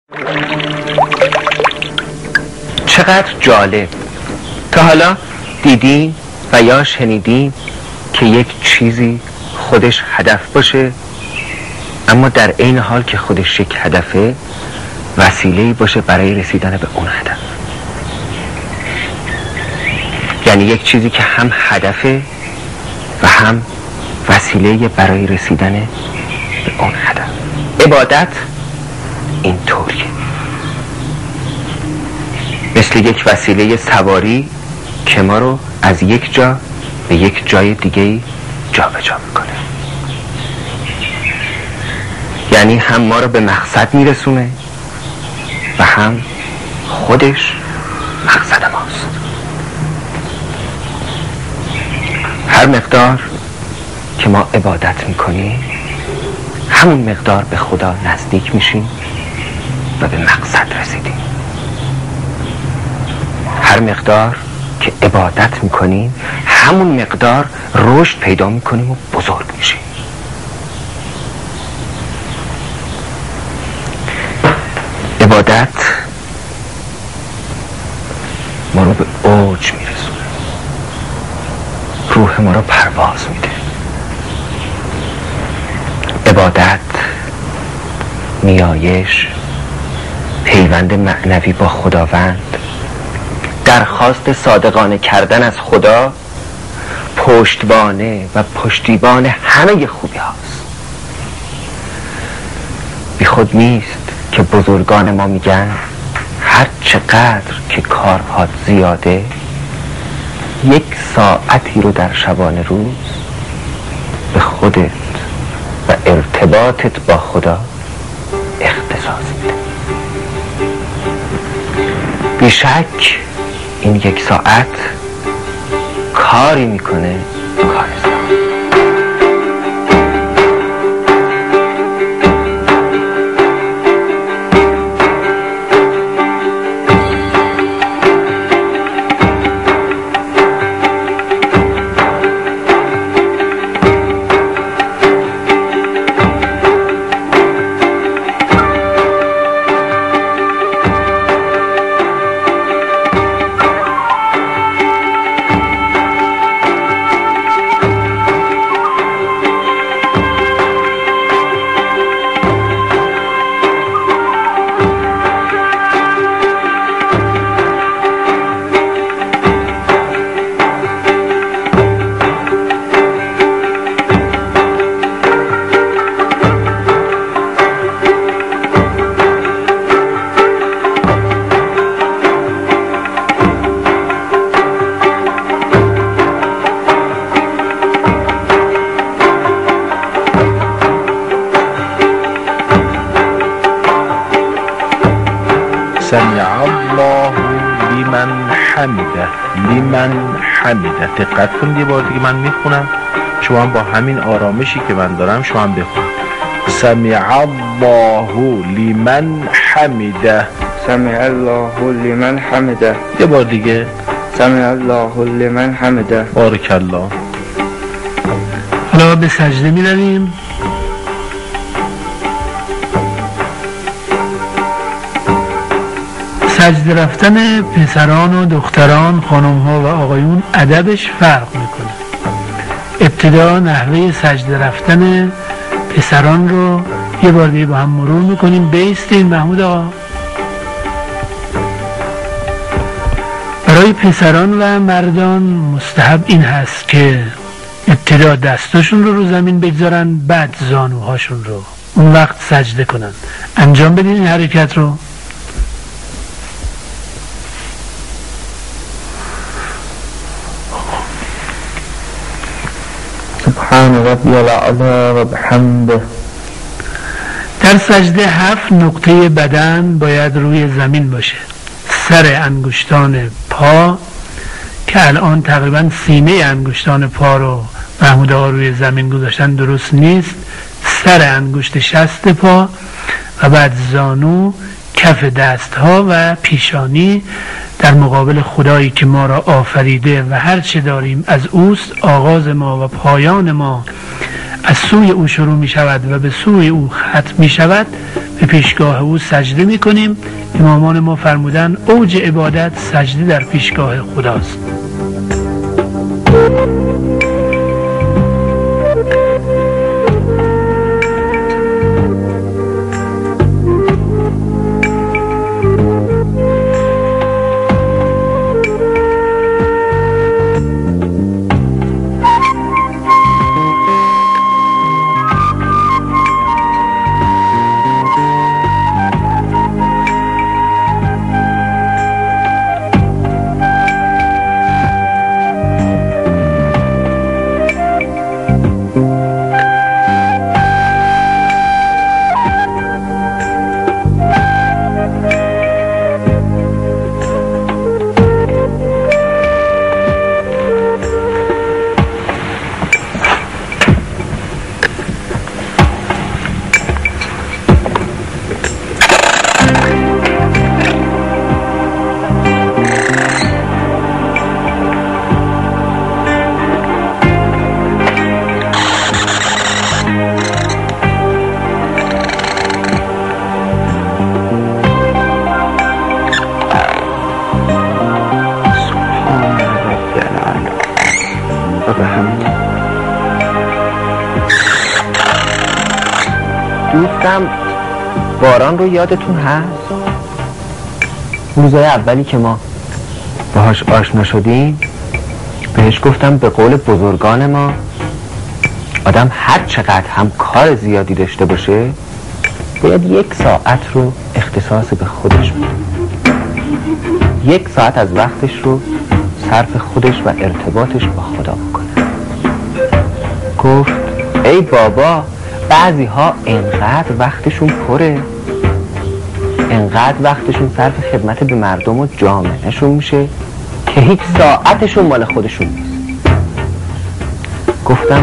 چقدر جالب. تا حالا دیدین و یا شنیدین که یک چیزی خودش هدف باشه اما در عین حال که خودش یک هدفه وسیله‌ای باشه برای رسیدن به اون هدف؟ یعنی یک چیزی که هم هدفه و هم وسیله برای رسیدن به اون هدف. عبادت این طوریه، مثل یک وسیله سواری که ما رو از یک جا به یک جای دیگه جابجا میکنه. یعنی هم ما رو به مقصد میرسونه و هم خودش مقصد ماست. هر مقدار که ما عبادت میکنیم همون مقدار به خدا نزدیک میشیم و به مقصد رسیدیم. هر مقدار که عبادت میکنیم همون مقدار رشد پیدا میکنیم و بزرگ میشیم. عبادت ما رو به اوج میرسونه، روح ما رو پرواز میده. عبادت نیایش، پیوند معنوی با خداوند، درخواست صادقانه کردن از خدا، پشتوانه و پشتیبان همه خوبی هاست. بی خود نیست که بزرگان ما میگن هر چقدر که کارهات زیاده یک ساعتی رو در شبانه روز به خودت و ارتباطت با خدا اختصاص میده. بیشک این یک ساعت کاری میکنه کارستان. سمع الله لمن حمده. لمن حمده. دقت کنید یه بار دیگه من میخونم، شما هم با همین آرامشی که من دارم شما هم بخونید. سمع الله لمن حمده. سمع الله لمن حمده. یه بار دیگه. سمع الله لمن حمده. بارک الله. حالا به سجده می رویم. سجده رفتن پسران و دختران، خانم ها و آقایون ادبش فرق میکنه. ابتدا نحوه سجده رفتن پسران رو یه بار دیگه با هم مرور میکنیم. بیستین محمود آقا. برای پسران و مردان مستحب این هست که ابتدا دستاشون رو زمین بگذارن، بعد زانوهاشون رو، اون وقت سجده کنن. انجام بدین این حرکت رو. سبحان ربی الاعلی و بحمده. در سجده 7 نقطه بدن باید روی زمین باشه. سر انگشتان پا که الان تقریبا سینه انگشتان پا رو محمود آقا روی زمین گذاشتن درست نیست. سر انگشت شست پا و بعد زانو، کف دست ها و پیشانی در مقابل خدایی که ما را آفریده و هر چه داریم از اوست. آغاز ما و پایان ما از سوی او شروع می شود و به سوی او ختم می شود. به پیشگاه او سجده میکنیم. امامان ما فرمودن اوج عبادت سجده در پیشگاه خداست. دوستم باران رو یادتون هست؟ روزای اولی که ما باهاش آشنا شدیم بهش گفتم به قول بزرگان ما آدم هر چقدر هم کار زیادی داشته باشه باید 1 ساعت رو اختصاص به خودش بده. 1 ساعت از وقتش رو صرف خودش و ارتباطش با خدا بکنه. گفت ای بابا بعضی ها انقدر وقتشون پره، انقدر وقتشون صرف خدمت به مردم و جامعهشون میشه که هیچ ساعتشون مال خودشون نیست. گفتم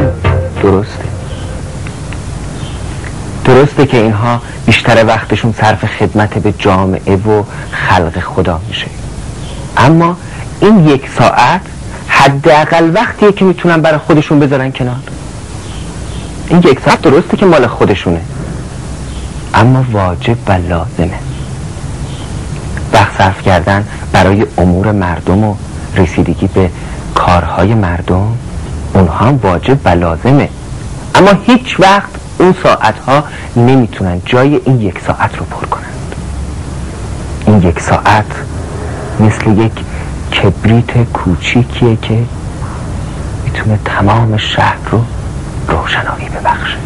درسته که اینها بیشتر وقتشون صرف خدمت به جامعه و خلق خدا میشه، اما این 1 ساعت حداقل وقتیه که میتونن برای خودشون بذارن کنار. این 1 ساعت درسته که مال خودشونه اما واجب و لازمه. وقت صرف کردن برای امور مردم و رسیدگی به کارهای مردم اونها هم واجب و لازمه، اما هیچ وقت اون ساعتها نمیتونن جای این 1 ساعت رو پر کنند. این 1 ساعت مثل یک کبریت کوچیکیه که میتونه تمام شهر رو روشنایی ببخشه.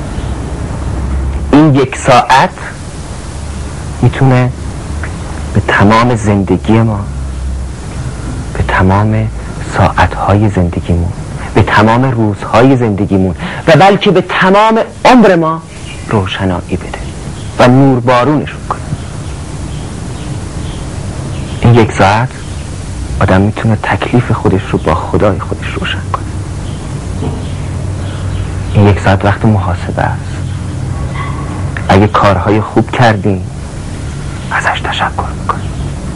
این 1 ساعت میتونه به تمام زندگی ما، به تمام ساعتهای زندگیمون، به تمام روزهای زندگیمون و بلکه به تمام عمر ما روشنایی بده و نوربارونشون کنه. این 1 ساعت آدم میتونه تکلیف خودش رو با خدای خودش روشن کنه. این 1 ساعت وقت محاسبه است. اگه کارهای خوب کردیم ازش تشکر میکنیم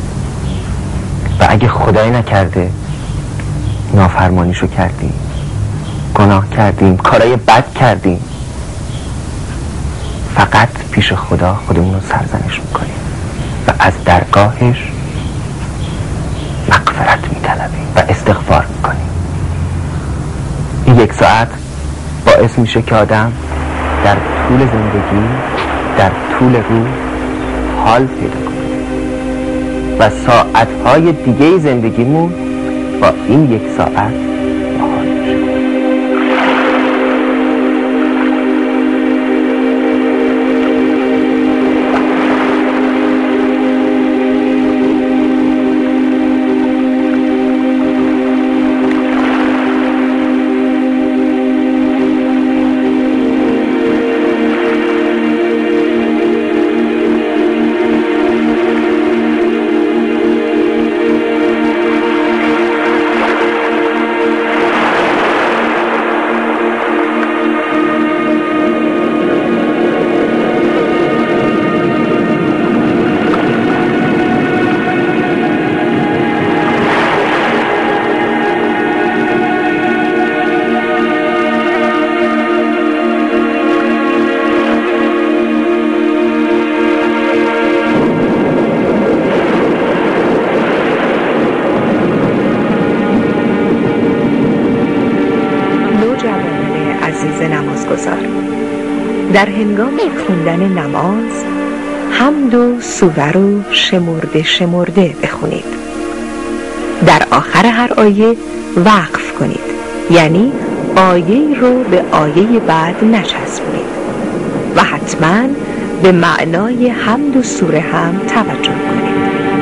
و اگه خدای نکرده نافرمانیشو کردیم، گناه کردیم، کارهای بد کردیم، فقط پیش خدا خودمون رو سرزنش میکنیم و از درگاهش مغفرت میطلبیم و استغفار میکنیم. این 1 ساعت باعث میشه که آدم در طول زندگی، در طول روز حال پیدا کنه و ساعتهای دیگه زندگیمون با این 1 ساعت باحال میشه. سپاسگزار. در هنگام خوندن نماز حمد و سوره رو شمرده شمرده بخونید. در آخر هر آیه وقف کنید، یعنی آیه رو به آیه بعد نچسبونید و حتما به معنای حمد و سوره هم توجه کنید.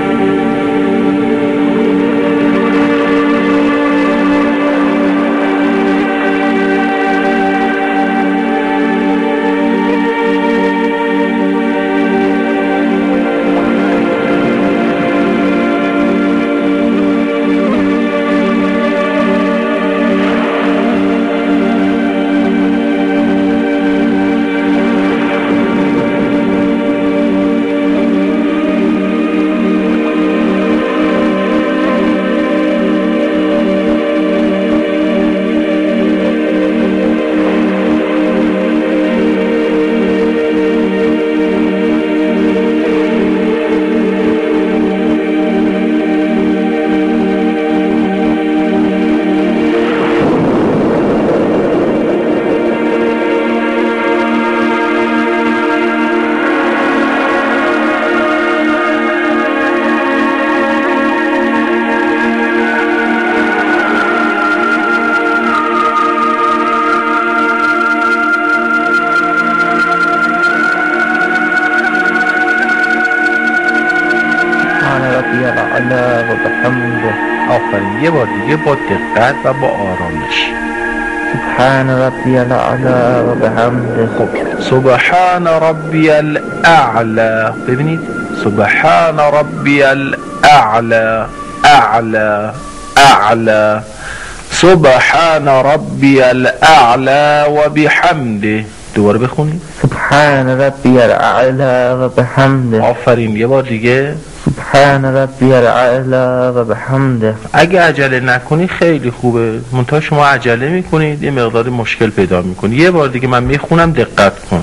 آفرین. یه بار دیگه با دقت و با آرامش. سبحان ربی الاعلا و بحمده. خب سبحان ربی الاعلا. ببینید سبحان ربی الاعلا، اعلا اعلا. سبحان ربی الاعلا و بحمده. دوباره بخونید. سبحان ربی الاعلا و بحمده. آفرین. یه بار دیگه. سبحان ربی الاعلا و بحمده. اگه عجله نکنی خیلی خوبه، منتها شما عجله میکنید یه مقدار مشکل پیدا میکنید. یه بار دیگه من میخونم دقت کن.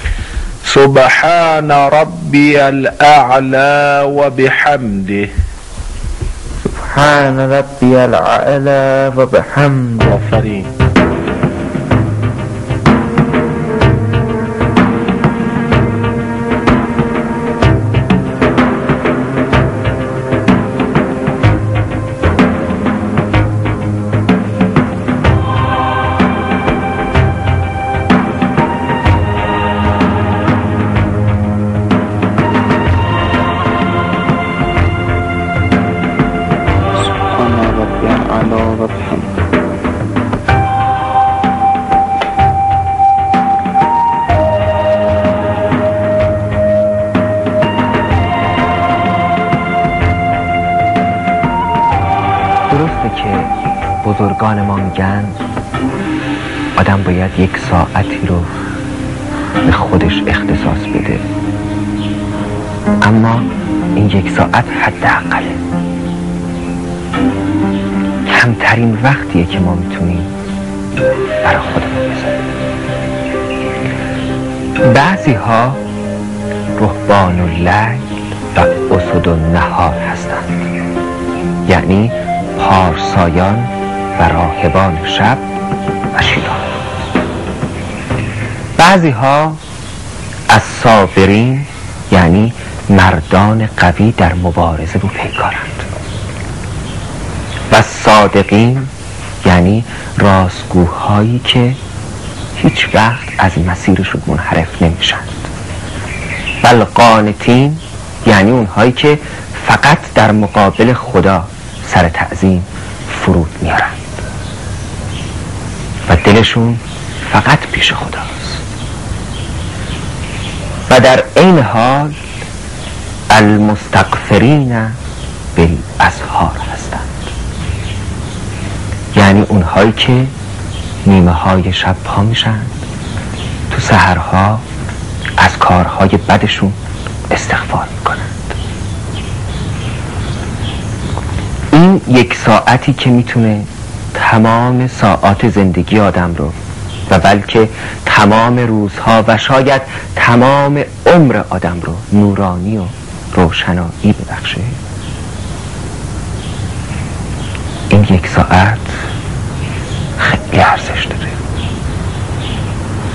سبحان ربی الاعلا و بحمده. سبحان ربی الاعلا و بحمده. آفرین. درسته که بزرگان ما میگن آدم باید یک ساعتی رو به خودش اختصاص بده، اما این یک ساعت حداقله، کمترین وقتیه که ما میتونیم برای خودمون بذاریم. بعضی ها رهبان اللیل و اسد النهار هستند، یعنی پارسایان و راهبان شب و شیران. بعضی ها از صابرین، یعنی مردان قوی در مبارزه رو پیکارند، و صادقین، یعنی راستگوهایی که هیچ وقت از مسیرشون منحرف نمیشند، و القانتین، یعنی اونهایی که فقط در مقابل خدا سر تعظیم فرود میارند و دلشون فقط پیش خداست، و در این حال المستغفرین بالاسحار هستند، یعنی اونهایی که نیمه های شب پا میشند، تو سحرها از کارهای بدشون استغفار میکنند. این یک ساعتی که میتونه تمام ساعات زندگی آدم رو و بلکه تمام روزها و شاید تمام عمر آدم رو نورانی و روشنایی ببخشه. این یک ساعت خیلی ارزش داره.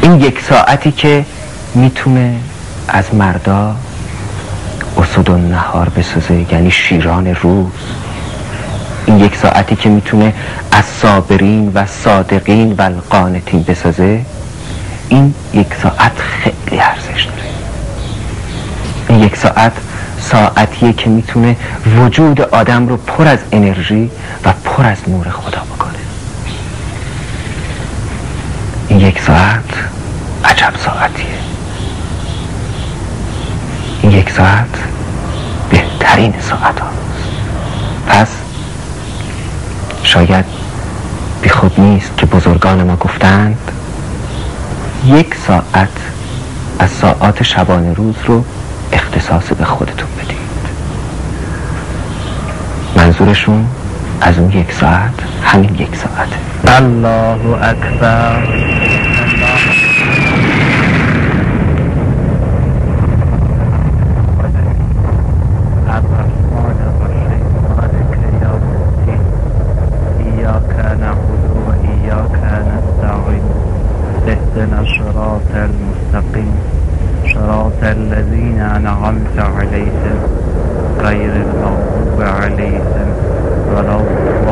این 1 ساعتی که میتونه از مردا اسد و نهار بسازه، یعنی شیران روز. این 1 ساعتی که میتونه از صابرین و صادقین و القانتین بسازه، این 1 ساعت خیلی ارزش داره. این 1 ساعت ساعتیه که میتونه وجود آدم رو پر از انرژی و پر از نور خدا بکنه. این 1 ساعت عجب ساعتیه. این 1 ساعت بهترین ساعت هاست. پس شاید بی خود نیست که بزرگان ما گفتند 1 ساعت از ساعات شبانه روز رو اختصاص به خودتون بدید. منظورشون از اون 1 ساعت همین 1 ساعته. الله اکبر. اهدنا الصراط المستقيم صراط الذين أنعمت عليهم غير المغضوب عليهم ولا